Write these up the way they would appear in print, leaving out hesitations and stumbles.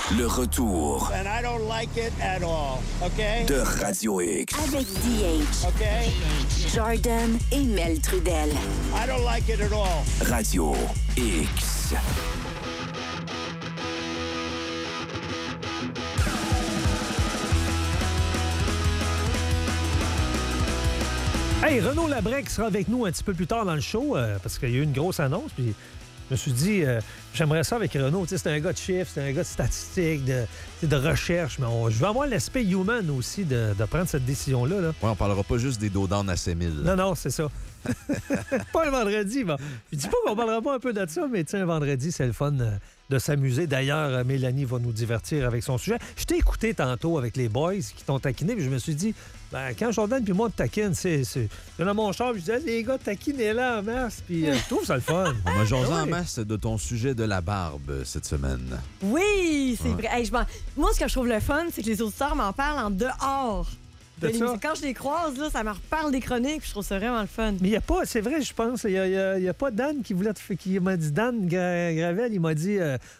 Le retour And I don't like it at all, okay? de Radio X. Avec DH, Okay? Jordan et Mel Trudel. I don't like it at all. Radio X. Hey, Renaud Labrec sera avec nous un petit peu plus tard dans le show parce qu'il y a eu une grosse annonce. Puis je me suis dit, j'aimerais ça avec Renaud. C'est un gars de chiffres, c'est un gars de statistiques, de recherche. Mais je veux avoir l'aspect human aussi de prendre cette décision-là. Là. Ouais, on parlera pas juste des dos d'âne à 5000. Non, c'est ça. Pas un vendredi. Bon. Je dis pas qu'on parlera pas un peu de ça, mais un vendredi, c'est le fun de s'amuser. D'ailleurs, Mélanie va nous divertir avec son sujet. Je t'ai écouté tantôt avec les boys qui t'ont taquiné, puis je me suis dit, quand Jordan puis moi te taquine, c'est dans mon char, je disais, les gars, taquinez-là en masse, puis je trouve ça le fun. On m'a jasé en masse de ton sujet de la barbe cette semaine. Oui, c'est vrai. Hey, moi, ce que je trouve le fun, c'est que les auditeurs m'en parlent en dehors. De ça? Quand je les croise, là, ça me reparle des chroniques, puis je trouve ça vraiment le fun. Mais il n'y a pas, c'est vrai, je pense, il y a pas Dan qui m'a dit, Dan Gravel, il m'a dit,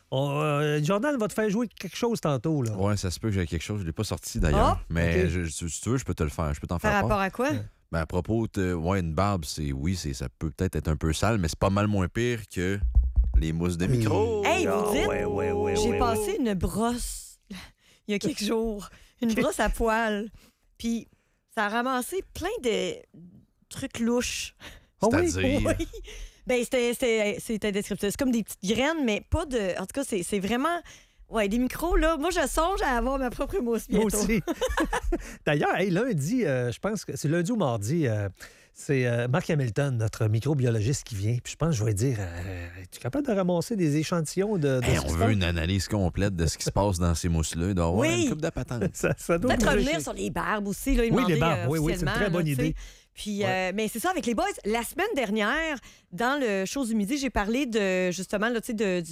Jordan va te faire jouer quelque chose tantôt. Là. Ouais, ça se peut que j'ai quelque chose. Je ne l'ai pas sorti d'ailleurs. Mais okay. Si tu veux, je peux te le faire. Je peux t'en Par faire rapport part. à quoi? Ben, à propos de une barbe, ça peut peut-être être un peu sale, mais c'est pas mal moins pire que les mousses de micro. Hey, vous dites, ouais, j'ai passé une brosse il y a quelques jours. Une brosse à poils. Puis ça a ramassé plein de trucs louches. C'est-à-dire? Oui. Ben, c'était descriptif. C'est comme des petites graines, mais pas de... En tout cas, c'est vraiment... Ouais, des micros, là. Moi, je songe à avoir ma propre mousse bientôt. Moi aussi. D'ailleurs, lundi, je pense que c'est lundi ou mardi, c'est Mark Hamilton, notre microbiologiste, qui vient. Puis je pense que je vais dire, es-tu capable de ramasser des échantillons de on veut une analyse complète de ce qui se passe dans ces mousses-là. Il doit y avoir une coupe de patente. ça doit peut-être revenir sur les barbes aussi. Là, oui, les barbes. Oui, c'est une très bonne idée. Puis, mais c'est ça, avec les boys, la semaine dernière, dans le show du midi, j'ai parlé de, justement, là,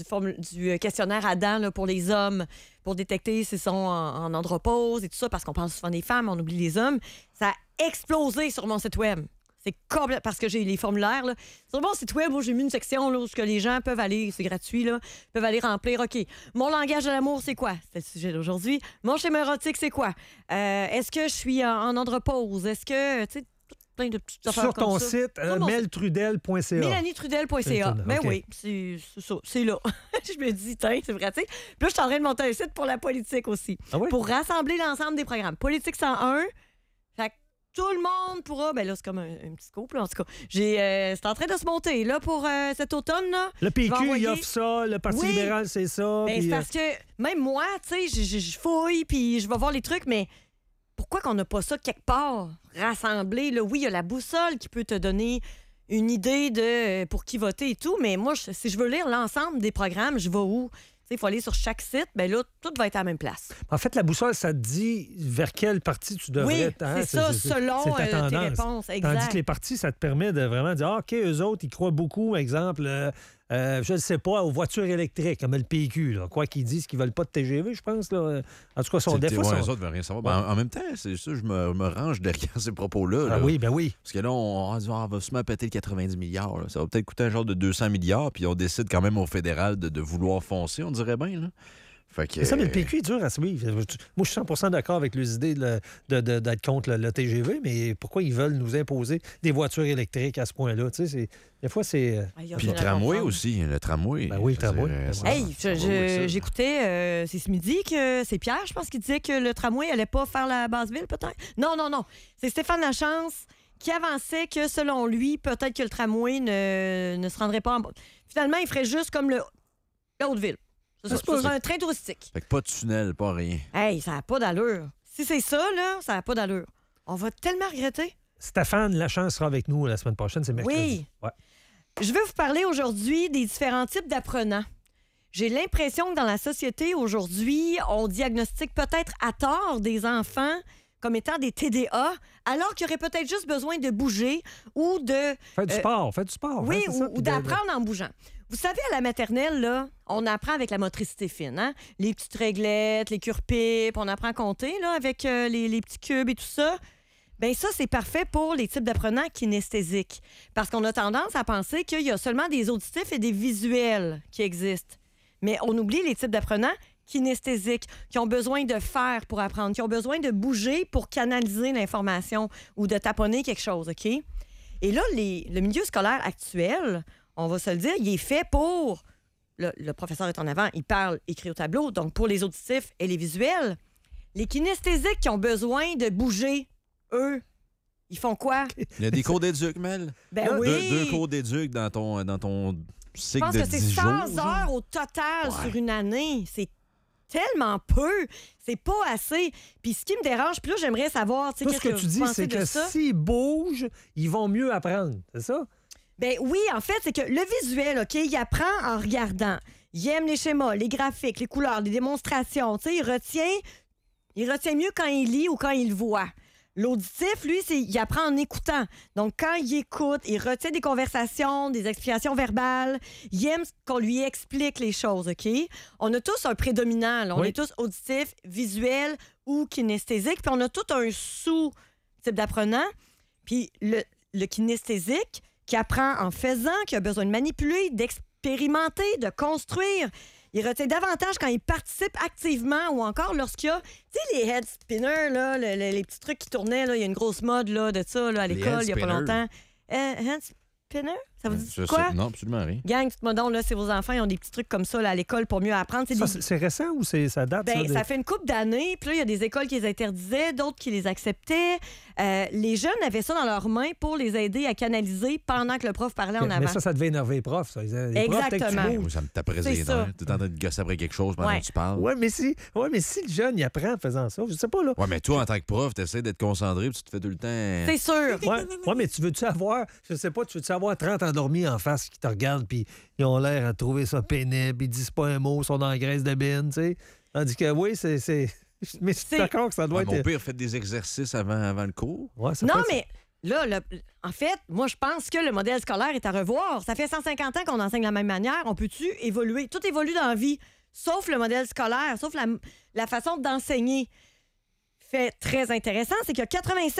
du questionnaire Adam là, pour les hommes, pour détecter s'ils sont en andropause et tout ça, parce qu'on parle souvent des femmes, on oublie les hommes. Ça a explosé sur mon site web. C'est complètement... Parce que j'ai les formulaires, là. Sur mon site web, où j'ai mis une section là, où les gens peuvent aller, c'est gratuit, là, peuvent aller remplir, OK, mon langage de l'amour, c'est quoi? C'est le sujet d'aujourd'hui. Mon schéma érotique, c'est quoi? Est-ce que je suis en andropause? Est-ce que, tu sais, plein de petites affaires sur comme ton ça. site, meltrudel.ca. Mélanie-Trudel.ca. Ben okay. Oui, c'est ça. C'est là. Je me dis, tiens, c'est pratique. Puis là, je suis en train de monter un site pour la politique aussi. Ah oui? Pour rassembler l'ensemble des programmes. Politique 101. Fait que tout le monde pourra... Ben là, c'est comme un petit scoop, là, en tout cas. C'est en train de se monter, là, pour cet automne, là. Le PQ, il offre ça. Le Parti libéral, c'est ça. Ben, puis, c'est parce que même moi, tu sais, je fouille, puis je vais voir les trucs, mais... Pourquoi qu'on n'a pas ça quelque part rassemblé? Là, oui, il y a la boussole qui peut te donner une idée de pour qui voter et tout, mais moi, si je veux lire l'ensemble des programmes, je vais où? Il faut aller sur chaque site, bien là, tout va être à la même place. En fait, la boussole, ça te dit vers quelle partie tu devrais être. Oui, c'est ça, selon tes réponses. Exact. Tandis que les partis, ça te permet de vraiment dire, OK, eux autres, ils croient beaucoup, exemple, je ne sais pas, aux voitures électriques, comme le PQ, là. Quoi qu'ils disent qu'ils ne veulent pas de TGV, je pense. Là. En tout cas, son défaut. Les autres ne veulent rien savoir. Ben, en même temps, c'est ça, je me range derrière ces propos-là. Ah oui, ben oui. Parce que là, on va se mettre à péter le 90 milliards. Là. Ça va peut-être coûter un genre de 200 milliards, puis on décide quand même au fédéral de vouloir foncer, on dirait bien, là. C'est ça, mais le PQ est dur à suivre. Moi, je suis 100% d'accord avec les idées d'être contre le TGV, mais pourquoi ils veulent nous imposer des voitures électriques à ce point-là? Tu sais, des fois, c'est... Puis le tramway aussi. Le tramway. Ben oui, le tramway. Hey, j'écoutais, c'est ce midi que c'est Pierre, je pense, qui disait que le tramway allait pas faire la Basse-Ville, peut-être? Non. C'est Stéphane Lachance qui avançait que, selon lui, peut-être que le tramway ne se rendrait pas en... Finalement, il ferait juste comme la Haute-Ville. Ce serait un train touristique. Fait que pas de tunnel, pas rien. Hey, ça n'a pas d'allure. Si c'est ça, là, ça n'a pas d'allure. On va tellement regretter. Stéphane Lachance sera avec nous la semaine prochaine, c'est mercredi. Oui. Ouais. Je vais vous parler aujourd'hui des différents types d'apprenants. J'ai l'impression que dans la société aujourd'hui, on diagnostique peut-être à tort des enfants comme étant des TDA, alors qu'ils auraient peut-être juste besoin de bouger ou de... Faire du sport. Oui, hein, ou d'apprendre en bougeant. Vous savez, à la maternelle, là, on apprend avec la motricité fine, hein? Les petites réglettes, les cure-pipes, on apprend à compter là, avec les petits cubes et tout ça. Bien, ça, c'est parfait pour les types d'apprenants kinesthésiques. Parce qu'on a tendance à penser qu'il y a seulement des auditifs et des visuels qui existent. Mais on oublie les types d'apprenants kinesthésiques, qui ont besoin de faire pour apprendre, qui ont besoin de bouger pour canaliser l'information ou de taponner quelque chose, OK? Et là, le milieu scolaire actuel, on va se le dire, il est fait pour... Le professeur est en avant, il parle, écrit au tableau, donc pour les auditifs et les visuels. Les kinesthésiques qui ont besoin de bouger, eux, ils font quoi? Il y a des cours d'éduc, Mel. Ben oui! Deux cours d'éduc dans ton Je cycle pense de que c'est 10 jours. 100 heures au total sur une année. C'est tellement peu. C'est pas assez. Puis ce qui me dérange, puis là, j'aimerais savoir... Tout ce que tu vous dis, pensez c'est de que ça? s'ils bougent, ils vont mieux apprendre. C'est ça? Ben oui, en fait, c'est que le visuel, OK, il apprend en regardant. Il aime les schémas, les graphiques, les couleurs, les démonstrations. Tu sais, il retient mieux quand il lit ou quand il voit. L'auditif, lui, il apprend en écoutant. Donc, quand il écoute, il retient des conversations, des explications verbales. Il aime qu'on lui explique les choses, OK? On a tous un prédominant. Là. On Oui. est tous auditifs, visuels ou kinesthésiques. Puis on a tout un sous-type d'apprenant. Puis le kinesthésique qui apprend en faisant, qui a besoin de manipuler, d'expérimenter, de construire. Il retient davantage quand il participe activement ou encore lorsqu'il y a, tu sais, les head spinners, là, les petits trucs qui tournaient, là, il y a une grosse mode là, de ça là, à Les l'école head il n'y a pas spinners? longtemps. Head spinner? Ça vous dit Je quoi? sais- Non, absolument rien. Gang, dites-moi donc, là, c'est vos enfants, ils ont des petits trucs comme ça là, à l'école pour mieux apprendre. C'est Ça, des- c'est récent ou ça date? Ben, ça, ça fait une couple d'années. Puis là, il y a des écoles qui les interdisaient, d'autres qui les acceptaient. Les jeunes avaient ça dans leurs mains pour les aider à canaliser pendant que le prof parlait en avant. Mais ça devait énerver les profs. Ça. Les profs, dès que tu Exactement. bouges. Ça me taperait C'est les ça. nerfs. Tu es en train de gosser après quelque chose pendant Ouais. que tu parles. Ouais, mais si le jeune, il apprend en faisant ça, je sais pas, là. Ouais, mais toi, en tant que prof, tu essaies d'être concentré puis tu te fais tout le temps. C'est sûr. Ouais, mais tu veux-tu avoir, je sais pas, tu veux-tu avoir 30 endormis en face qui te regardent, puis ils ont l'air à trouver ça pénible, ils disent pas un mot, ils sont dans la graisse de bine, tu sais. Tandis que oui, c'est... Mais je suis C'est- d'accord que ça doit Ouais, être... mon père fait des exercices avant le cours. Ouais, ça Non, peut être- mais là, en fait, moi, je pense que le modèle scolaire est à revoir. Ça fait 150 ans qu'on enseigne de la même manière. On peut-tu évoluer? Tout évolue dans la vie, sauf le modèle scolaire, sauf la façon d'enseigner. Fait très intéressant, c'est qu'il y a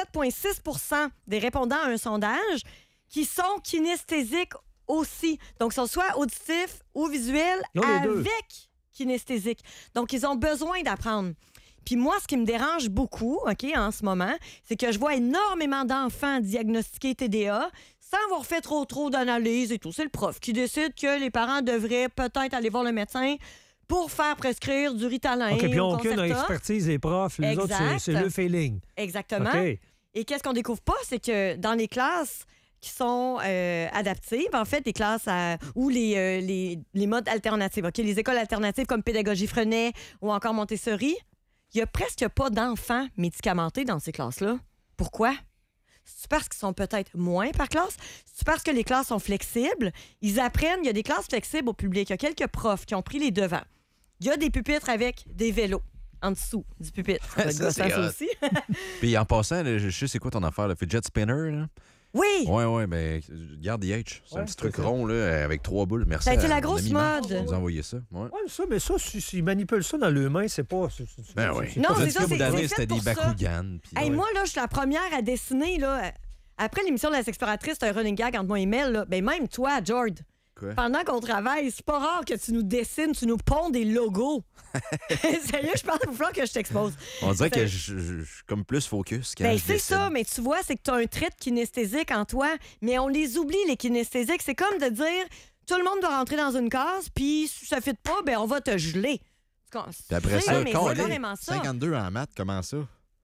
87,6 des répondants à un sondage qui sont kinesthésiques aussi. Donc, qu'ils soient auditifs ou visuels Ils ont les deux. avec kinesthésique. Donc, ils ont besoin d'apprendre. Puis moi, ce qui me dérange beaucoup, OK, en ce moment, c'est que je vois énormément d'enfants diagnostiqués TDA sans avoir fait trop d'analyse et tout. C'est le prof qui décide que les parents devraient peut-être aller voir le médecin pour faire prescrire du Ritalin. OK, puis ils ou n'ont aucune Concerta. expertise, les profs. Les autres, Exact. c'est le feeling. Exactement. OK. Et qu'est-ce qu'on découvre pas, c'est que dans les classes qui sont adaptées, en fait, les classes ou les modes alternatifs, OK, les écoles alternatives comme Pédagogie Freinet ou encore Montessori, il n'y a presque pas d'enfants médicamentés dans ces classes-là. Pourquoi? C'est parce qu'ils sont peut-être moins par classe? C'est parce que les classes sont flexibles? Ils apprennent, il y a des classes flexibles au public. Il y a quelques profs qui ont pris les devants. Il y a des pupitres avec des vélos en dessous du pupitre. Ça va être Ça, gossant, c'est ça hot. aussi. Puis en passant, là, je sais c'est quoi ton affaire, le fidget spinner, là? Oui! Ouais, mais garde the H. C'est un Ouais, petit truc c'est ça. rond, là, avec 3 boules. Merci. Ça a été à la mon grosse ami Marc mode. qui nous a envoyé ça. Ouais. Ouais, mais ça, s'ils manipulent ça dans le main, c'est pas... Ben oui. Non, Parce c'est que ça, au bout c'est d'année, fait c'était des pour ça. Bakugan. puis Hey, ouais. moi, là, je suis la première à dessiner. Là. Après l'émission de la Sexploratrice, c'est un running gag entre moi et Mel. Là. Ben, même toi, Jord, Quoi? pendant qu'on travaille, c'est pas rare que tu nous dessines, tu nous ponds des logos. Sérieux, je pense qu'il va falloir que je t'expose. On dirait que C'est- je suis comme plus focus quand Ben, je c'est dessine. ça, mais tu vois, c'est que tu as un trait de kinesthésique en toi, mais on les oublie, les kinesthésiques. C'est comme de dire tout le monde doit rentrer dans une case, puis si ça ne fit pas, ben on va te geler. Puis après C'est- ça, mais quand c'est carrément ça. 52 en maths, comment ça?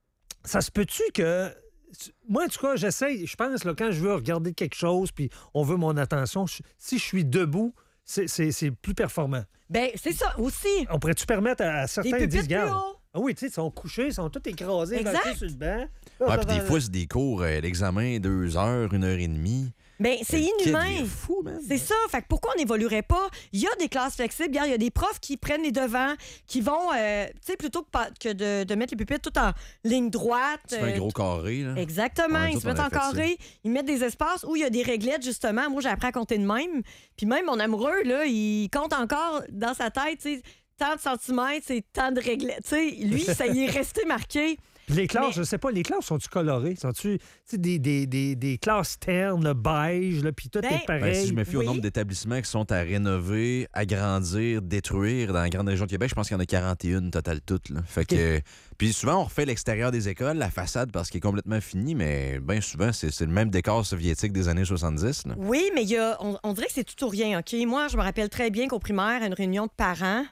Ça se peut-tu que... Moi, en tout cas, j'essaye. Je pense, là, quand je veux regarder quelque chose, puis on veut mon attention, si je suis debout, c'est plus performant. Ben, c'est ça aussi. On pourrait-tu permettre à Des certains de pupitres dire, plus regarde, hauts. ah oui, tu sais, ils sont couchés, ils sont tous écrasés, Exact. vachés sur le banc. Ouais, puis des fois, c'est des cours, l'examen, 2 heures, 1h30. Ben, c'est Le kid, inhumain. il est fou, man. C'est ça. Fait que pourquoi on n'évoluerait pas? Il y a des classes flexibles. Regarde, il y a des profs qui prennent les devants, qui vont, tu sais, plutôt que de mettre les pupitres tout en ligne droite. Tu fais un gros carré, là. Exactement. Ouais, Ils nous se autres, mettent on en avait fait ça. carré, ils mettent des espaces où il y a des réglettes, justement. Moi, j'ai appris à compter de même. Puis même mon amoureux, là, il compte encore dans sa tête, tu sais, tant de centimètres, c'est tant de réglettes. Tu sais, lui, ça y est resté marqué. Les classes, Mais- je sais pas, les classes sont-tu colorées? Sont-tu des classes ternes, là, beige, là, puis tout Ben, est pareil? Ben, si je me fie au Oui. nombre d'établissements qui sont à rénover, agrandir, détruire dans la grande région de Québec, je pense qu'il y en a 41 total toutes. Là. Fait que, puis souvent, on refait l'extérieur des écoles, la façade, parce qu'il est complètement fini, mais bien souvent, c'est le même décor soviétique des années 70. Là. Oui, mais on dirait que c'est tout ou rien, OK? Moi, je me rappelle très bien qu'au primaire, à une réunion de parents,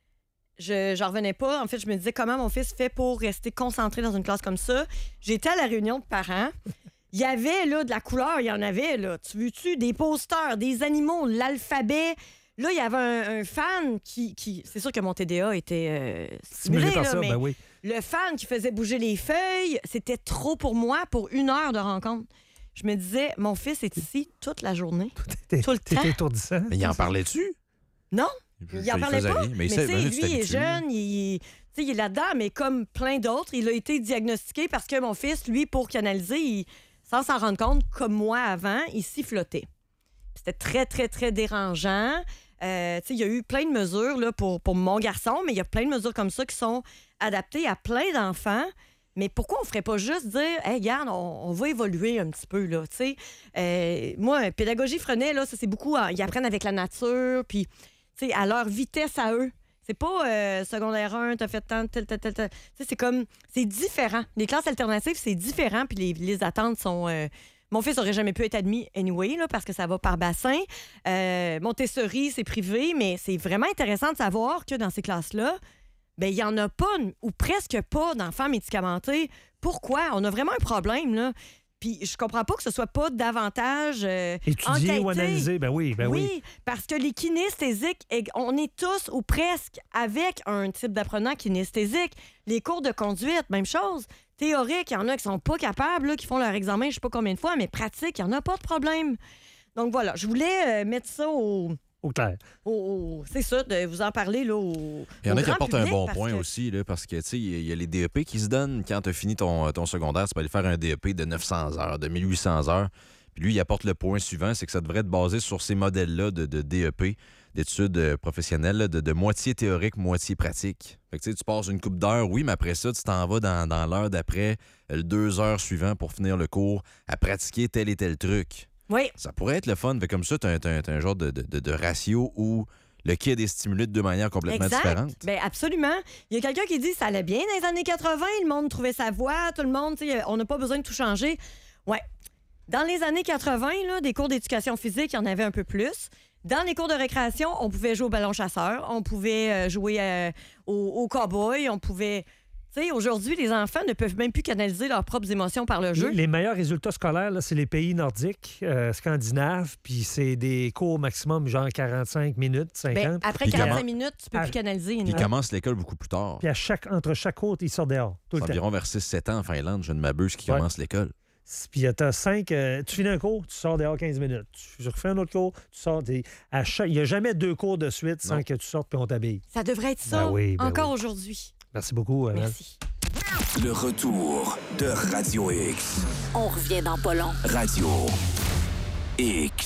j'en revenais pas. En fait, je me disais comment mon fils fait pour rester concentré dans une classe comme ça. J'étais à la réunion de parents. Il y avait, là, de la couleur, il y en avait, là. Tu veux-tu? Des posters, des animaux, l'alphabet. Là, il y avait un fan qui... C'est sûr que mon TDA était Stimulé stimulé, par là, ça, mais ben oui. le fan qui faisait bouger les feuilles, c'était trop pour moi pour 1 heure de rencontre. Je me disais, mon fils est ici toute la journée. tout le T'es temps. étourdissant. Mais il en parlait-tu? Non, il en parlait faisait pas. rien. Mais tu sait, sais, ben, lui, tu il est t'habitues, là. jeune, il est là-dedans, mais comme plein d'autres, il a été diagnostiqué parce que mon fils, lui, pour canaliser, sans s'en rendre compte, comme moi avant, il sifflotait. C'était très, très, très dérangeant. Tu sais, il y a eu plein de mesures là, pour mon garçon, mais il y a plein de mesures comme ça qui sont adaptées à plein d'enfants. Mais pourquoi on ne ferait pas juste dire, hey, regarde, on va évoluer un petit peu, là, tu sais. Moi, pédagogie Freinet, là, ça, c'est beaucoup, ils apprennent avec la nature, puis, tu sais, à leur vitesse à eux. C'est pas secondaire 1, t'as fait tant, tel. Tu sais, c'est comme, c'est différent. Les classes alternatives, c'est différent, puis les attentes sont... Mon fils n'aurait jamais pu être admis anyway, là, parce que ça va par bassin. Montessori, c'est privé, mais c'est vraiment intéressant de savoir que dans ces classes-là, ben il n'y en a pas, ou presque pas, d'enfants médicamentés. Pourquoi? On a vraiment un problème, là. Puis je comprends pas que ce soit pas davantage Étudier ou enquêté. analyser, ben oui, ben oui. Oui, parce que les kinesthésiques, on est tous ou presque avec un type d'apprenant kinesthésique. Les cours de conduite, même chose. Théorique, il y en a qui sont pas capables, là, qui font leur examen je sais pas combien de fois, mais pratique, il n'y en a pas de problème. Donc voilà, je voulais mettre ça Au clair. c'est ça, de vous en parler là, Il y en au a qui grand apportent un public, bon parce point que- aussi, là, parce que tu sais, il y a les DEP qui se donnent quand tu as fini ton secondaire. Tu peux aller faire un DEP de 900 heures, de 1800 heures. Puis lui, il apporte le point suivant, c'est que ça devrait être basé sur ces modèles-là de DEP, d'études professionnelles, là, de moitié théorique, moitié pratique. Fait que tu sais, tu passes une couple d'heures, oui, mais après ça, tu t'en vas dans l'heure d'après, le 2 heures suivant pour finir le cours, à pratiquer tel et tel truc. Oui, Ça pourrait être le fun. Fait comme ça, tu as un genre de ratio où le kid est stimulé de deux manières complètement différentes. Ben absolument. Il y a quelqu'un qui dit ça allait bien dans les années 80, le monde trouvait sa voie, tout le monde, tu sais, on n'a pas besoin de tout changer. Ouais. Dans les années 80, là, des cours d'éducation physique, il y en avait un peu plus. Dans les cours de récréation, on pouvait jouer au ballon chasseur, on pouvait jouer au cow-boy, on pouvait... Tu sais, aujourd'hui, les enfants ne peuvent même plus canaliser leurs propres émotions par le jeu. Les meilleurs résultats scolaires, là, c'est les pays nordiques, scandinaves, puis c'est des cours maximum, genre 45 minutes, 50. Ben, après Puis 45 comment- minutes, tu peux plus canaliser. Puis une il commence l'école beaucoup plus tard. Puis entre chaque cours, ils sortent dehors, tout C'est le temps. environ vers 6-7 ans en Finlande, je ne m'abuse, qui Ouais. commence l'école. Puis t'as 5... tu finis un cours, tu sors dehors 15 minutes. Tu refais un autre cours, tu sors... Il n'y a jamais 2 cours de suite sans Non. que tu sortes puis on t'habille. Ça devrait être ça Ben oui, ben encore oui. aujourd'hui. Merci beaucoup, Mel. Merci. Le retour de Radio X. On revient dans pas long. Radio X.